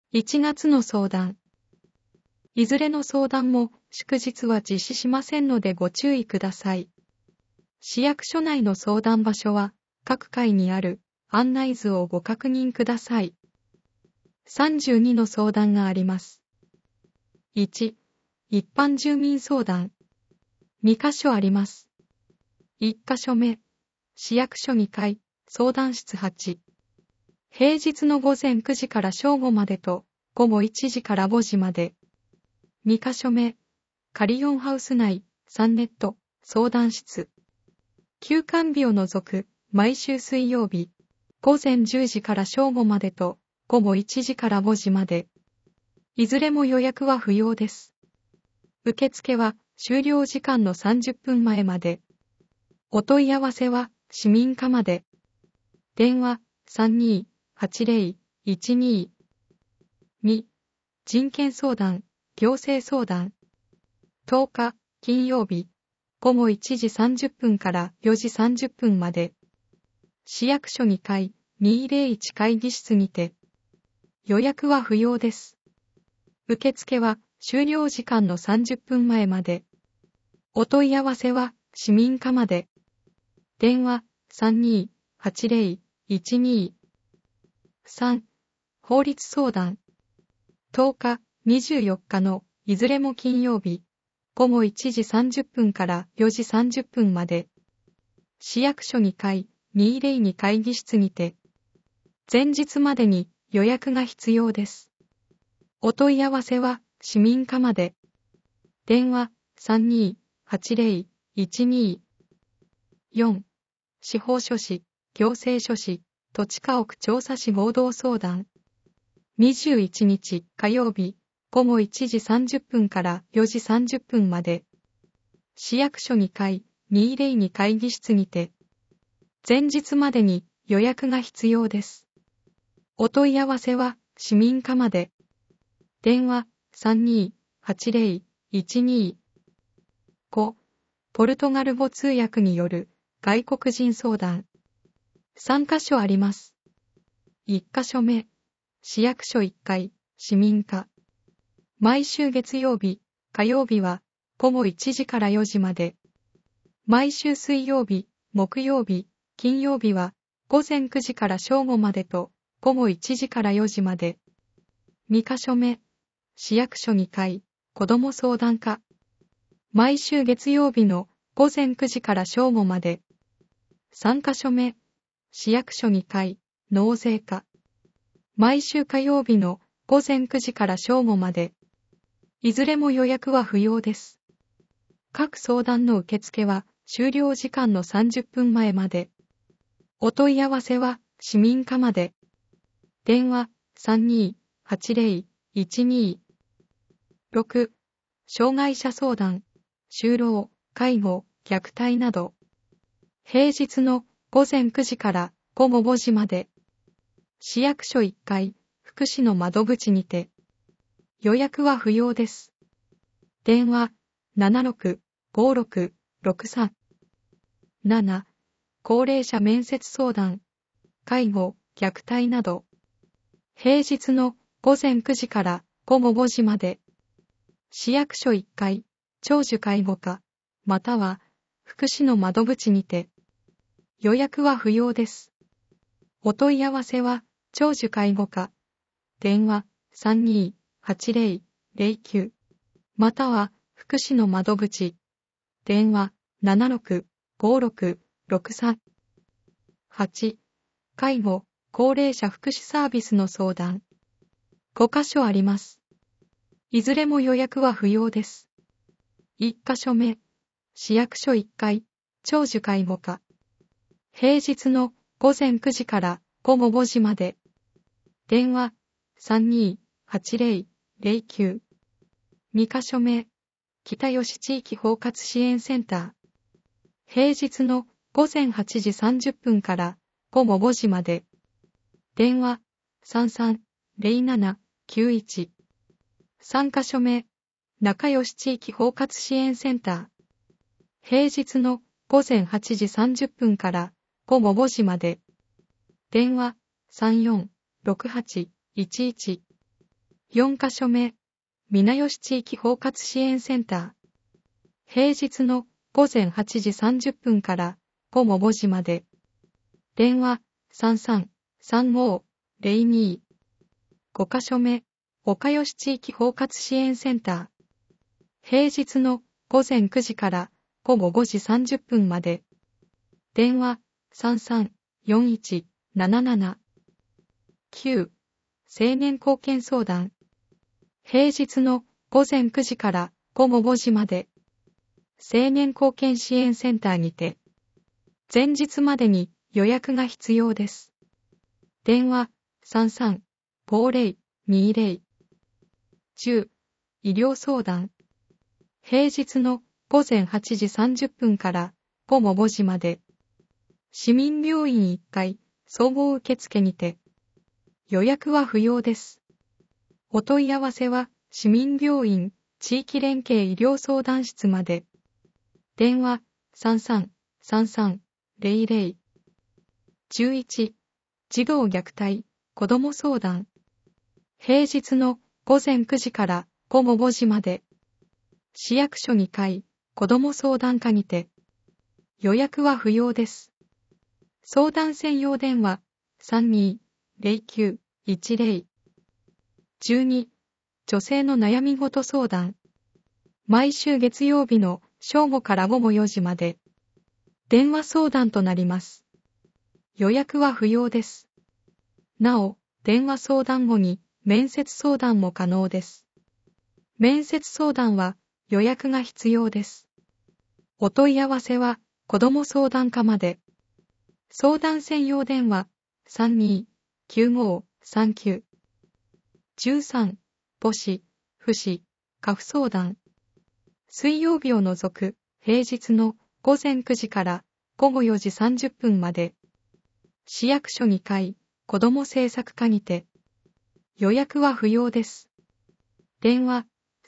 1月の相談。いずれの相談も祝日は実施しませんのでご注意ください。市役所内の相談場所は各階にある案内図をご確認ください。32の相談があります。1、一般住民相談。2カ所あります。1カ所目、市役所2階、相談室8。平日の午前9時から正午までと午後1時から5時まで。2カ所目、カリオンハウス内、サンネット、相談室。休館日を除く、毎週水曜日、午前10時から正午までと午後1時から5時まで。いずれも予約は不要です。受付は終了時間の30分前まで。お問い合わせは市民課まで。電話32-80-12。2、人権相談、行政相談。10日、金曜日、午後1時30分から4時30分まで。市役所2階、201会議室にて。予約は不要です。受付は終了時間の30分前まで。お問い合わせは市民課まで。電話32-80-12。3、法律相談。10日、24日のいずれも金曜日、午後1時30分から4時30分まで。市役所2階、202会議室にて。前日までに予約が必要です。お問い合わせは市民課まで。電話32-80-12。4、司法書士、行政書士、土地家屋調査士合同相談。21日火曜日、午後1時30分から4時30分まで。市役所2階、202会議室にて。前日までに予約が必要です。お問い合わせは市民課まで。電話32-80-12。5、ポルトガル語通訳による外国人相談。3カ所あります。1カ所目、市役所1階、市民課。毎週月曜日、火曜日は午後1時から4時まで。毎週水曜日、木曜日、金曜日は午前9時から正午までと午後1時から4時まで。2カ所目、市役所2階、子ども相談課。毎週月曜日の午前9時から正午まで。3カ所目、市役所2階、納税課。毎週火曜日の午前9時から正午まで。いずれも予約は不要です。各相談の受付は終了時間の30分前まで。お問い合わせは市民課まで。電話32-80-12。6、障害者相談、就労、介護、虐待など。平日の午前9時から午後5時まで。市役所1階、福祉の窓口にて。予約は不要です。電話76-56-63。7、高齢者面接相談、介護、虐待など。平日の午前9時から午後5時まで。市役所1階、長寿介護課、または福祉の窓口にて。予約は不要です。お問い合わせは長寿介護課。電話32-80-09。または福祉の窓口。電話76-56-63。8、介護、高齢者福祉サービスの相談。5カ所あります。いずれも予約は不要です。1カ所目、市役所1階、長寿介護課。平日の午前9時から午後5時まで。電話32-80-09。2カ所目、北吉地域包括支援センター。平日の午前8時30分から午後5時まで。電話33-07-91。3カ所目、中吉地域包括支援センター。平日の午前8時30分から午後5時まで。電話34-68-11。 4カ所目、皆吉地域包括支援センター。平日の午前8時30分から午後5時まで。電話33-35-02。5カ所目、岡吉地域包括支援センター。平日の午前9時から午後5時30分まで。電話33-41-77。9、青年貢献相談。平日の午前9時から午後5時まで。青年貢献支援センターにて。前日までに予約が必要です。電話33-50-20。10、医療相談。平日の午前8時30分から午後5時まで。市民病院1階総合受付にて。予約は不要です。お問い合わせは市民病院地域連携医療相談室まで。電話33-33-00。11、児童虐待子ども相談。平日の午前9時から午後5時まで。市役所2階子ども相談課にて。予約は不要です。相談専用電話32-09-10。12、女性の悩み事相談。毎週月曜日の正午から午後4時まで。電話相談となります。予約は不要です。なお、電話相談後に面接相談も可能です。面接相談は予約が必要です。お問い合わせは子ども相談課まで。相談専用電話32-9539。13、母子、父子、家父相談。水曜日を除く平日の午前9時から午後4時30分まで。市役所2階子ども政策課にて。予約は不要です。電話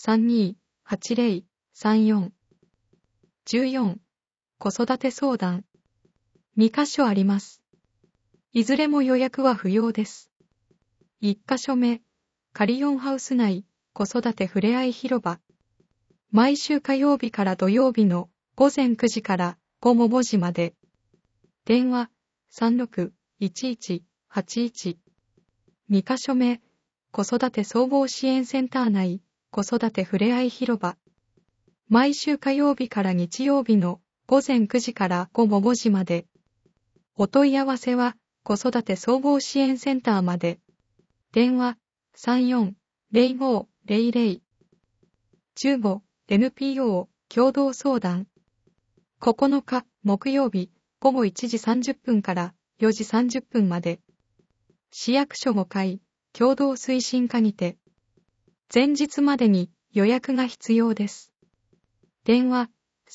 32-80-34。14、子育て相談。2カ所あります。いずれも予約は不要です。1カ所目、カリオンハウス内子育てふれあい広場。毎週火曜日から土曜日の午前9時から午後5時まで。電話36-11-81。2カ所目、子育て総合支援センター内子育てふれあい広場。毎週火曜日から日曜日の午前9時から午後5時まで。お問い合わせは子育て総合支援センターまで。電話34-05-00。15、NPO 共同相談。9日木曜日午後1時30分から4時30分まで。市役所5階共同推進課にて。前日までに予約が必要です。電話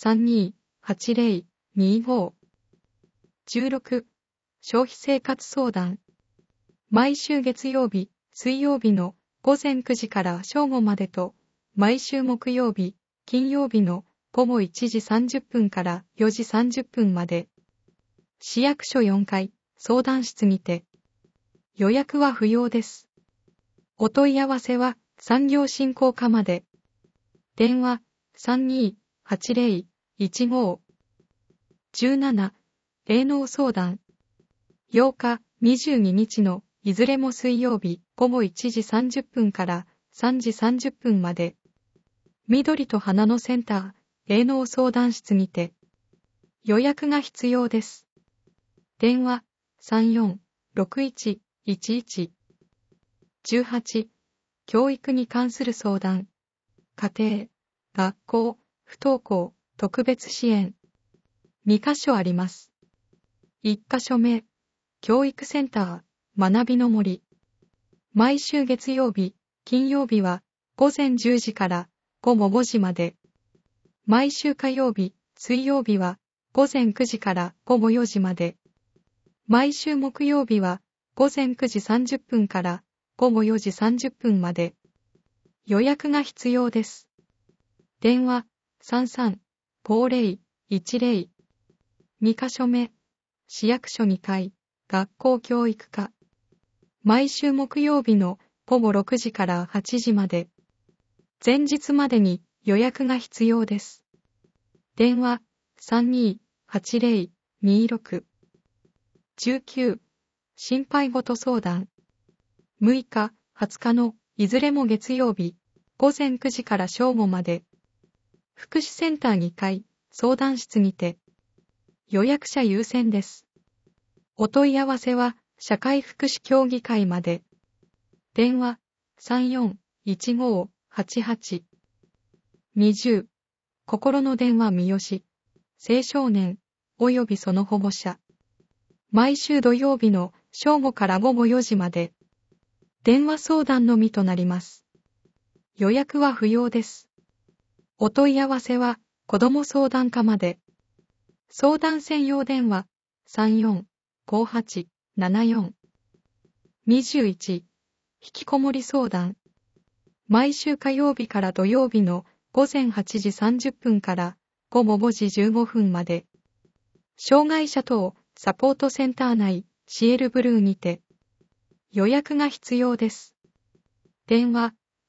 32-80-25。16、消費生活相談。毎週月曜日、水曜日の午前9時から正午までと、毎週木曜日、金曜日の午後1時30分から4時30分まで。市役所4階相談室にて。予約は不要です。お問い合わせは産業振興課まで。電話32-80-15。17、霊能相談。8日、22日のいずれも水曜日午後1時30分から3時30分まで。緑と花のセンター、霊能相談室にて。予約が必要です。電話34-61-11。18、教育に関する相談。家庭、学校、不登校、特別支援。2カ所あります。1カ所目、教育センター、学びの森。毎週月曜日、金曜日は午前10時から午後5時まで。毎週火曜日、水曜日は午前9時から午後4時まで。毎週木曜日は午前9時30分から午後4時30分まで。予約が必要です。電話33-50-10。2カ所目、市役所2階、学校教育課。毎週木曜日の午後6時から8時まで。前日までに予約が必要です。電話3280-26。19。心配事相談。6日、20日のいずれも月曜日、午前9時から正午まで。福祉センター2階、相談室にて。予約者優先です。お問い合わせは、社会福祉協議会まで。電話34-1588。20。心の電話三好。青少年、及びその保護者。毎週土曜日の正午から午後4時まで。電話相談のみとなります。予約は不要です。お問い合わせは、子ども相談課まで。相談専用電話34-5874。21。引きこもり相談。毎週火曜日から土曜日の午前8時30分から午後5時15分まで。障害者等サポートセンター内シエルブルーにて。予約が必要です。電話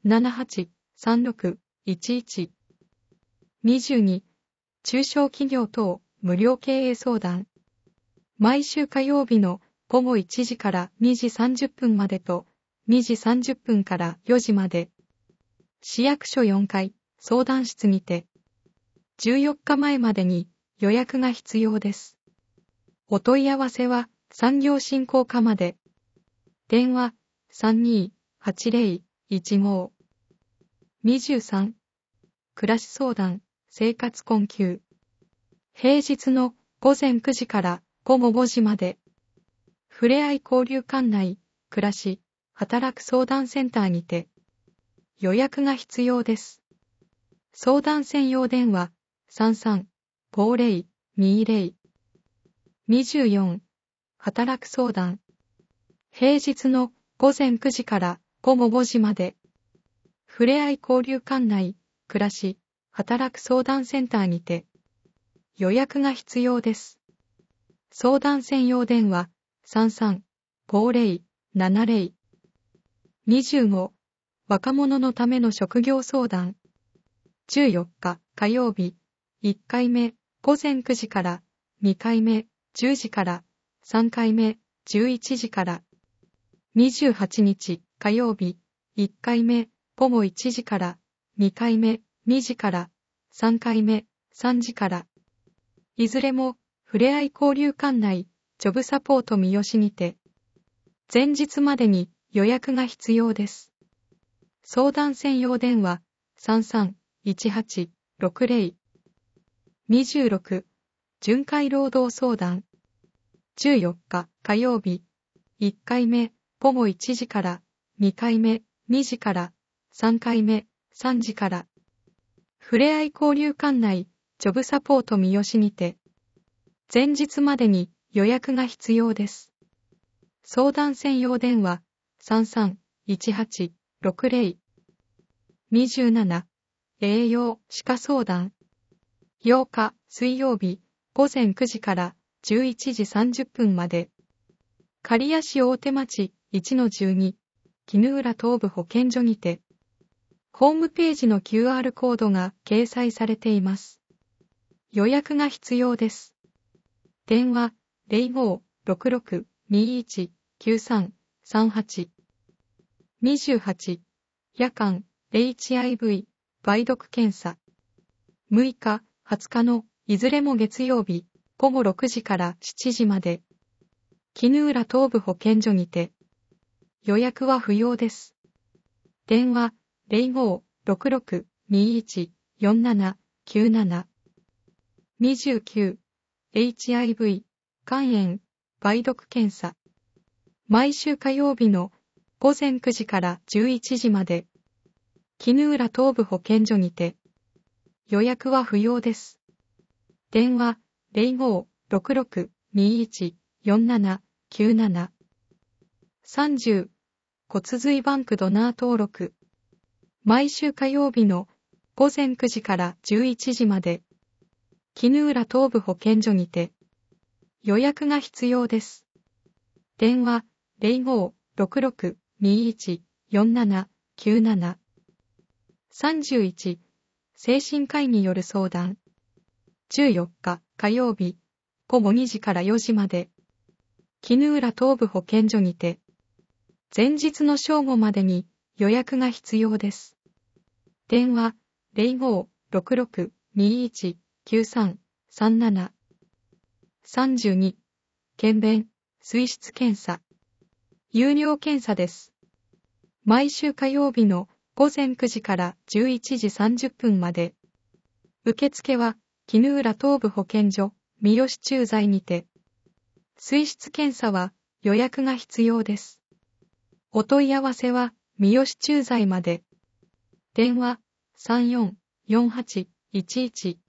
783611。22。中小企業等無料経営相談。毎週火曜日の午後1時から2時30分までと2時30分から4時まで。市役所4階相談室にて。14日前までに予約が必要です。お問い合わせは産業振興課まで。電話328015。23。暮らし相談、生活困窮。平日の午前9時から午後5時まで。ふれあい交流館内、暮らし、働く相談センターにて。予約が必要です。相談専用電話33-50-20。24。働く相談。平日の午前9時から午後5時まで。ふれあい交流館内、暮らし、働く相談センターにて。予約が必要です。相談専用電話33-50-70。25。若者のための職業相談。14日火曜日、1回目午前9時から、2回目10時から、3回目11時から。28日火曜日、1回目午後1時から、2回目2時から、3回目3時から。いずれも、ふれあい交流館内、ジョブサポート三好にて。前日までに予約が必要です。相談専用電話33-1860。26。巡回労働相談。14日火曜日、1回目午後1時から、2回目2時から、3回目3時から。ふれあい交流館内、ジョブサポート三好にて。前日までに予約が必要です。相談専用電話33-1860。27。栄養歯科相談。8日水曜日午前9時から11時30分まで。刈谷市大手町 1-12 絹浦東部保健所にて。ホームページの QR コードが掲載されています。予約が必要です。電話0566219338。28。夜間 HIV 梅毒検査。6日、20日のいずれも月曜日午後6時から7時まで。絹浦東部保健所にて。予約は不要です。電話0566214797。29。HIV 肝炎梅毒検査。毎週火曜日の午前9時から11時まで。絹浦東部保健所にて。予約は不要です。電話0566214797。30。骨髄バンクドナー登録。毎週火曜日の午前9時から11時まで。絹浦東部保健所にて。予約が必要です。電話0566214797。 07-47。31、精神科医による相談。14日火曜日、午後2時から4時まで。衣浦東部保健所にて。前日の正午までに予約が必要です。電話、05-66-21-9337。32、検便、水質検査。有料検査です。毎週火曜日の午前9時から11時30分まで。受付は、衣浦東部保健所、三好駐在にて。水質検査は予約が必要です。お問い合わせは、三好駐在まで。電話、34-48-11。